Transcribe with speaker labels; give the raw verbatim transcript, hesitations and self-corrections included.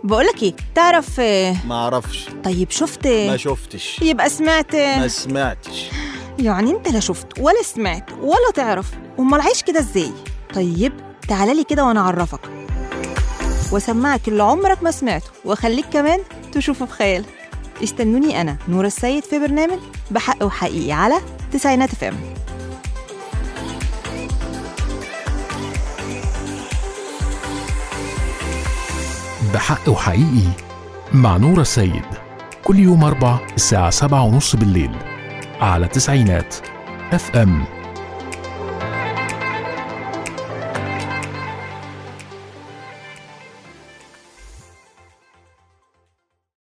Speaker 1: بقولك ايه، تعرف؟
Speaker 2: ما اعرفش.
Speaker 1: طيب شفت؟
Speaker 2: ما شفتش.
Speaker 1: يبقى سمعت؟
Speaker 2: ما سمعتش.
Speaker 1: يعني انت لا شفت ولا سمعت ولا تعرف، امال عايش كده ازاي؟ طيب تعالى كده وانا اعرفك واسمعك اللي عمرك ما سمعته، واخليك كمان تشوفه بخيالك. استنوني انا نور السيد في برنامج بحق وحقيقي على تسعينات اف ام.
Speaker 3: بحق وحقيقي مع نور السيد، كل يوم أربع الساعة سبعة ونص بالليل على تسعينات اف ام.